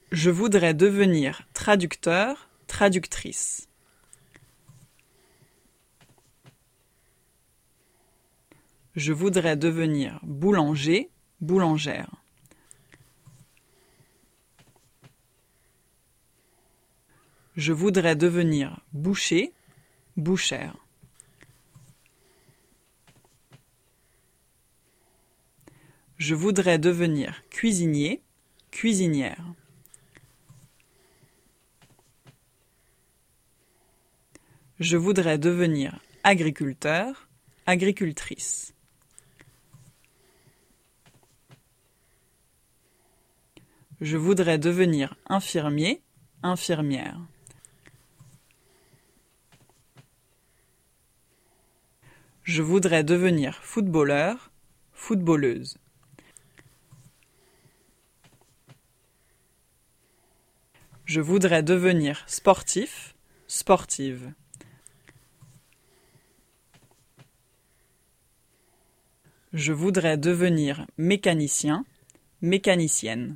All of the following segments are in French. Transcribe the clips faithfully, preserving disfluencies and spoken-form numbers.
Je voudrais devenir traducteur, traductrice. Je voudrais devenir boulanger, boulangère. Je voudrais devenir boucher, bouchère. Je voudrais devenir cuisinier, cuisinière. Je voudrais devenir agriculteur, agricultrice. Je voudrais devenir infirmier, infirmière. Je voudrais devenir footballeur, footballeuse. Je voudrais devenir sportif, sportive. Je voudrais devenir mécanicien, mécanicienne.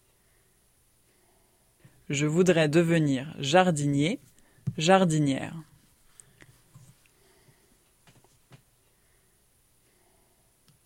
Je voudrais devenir jardinier, jardinière.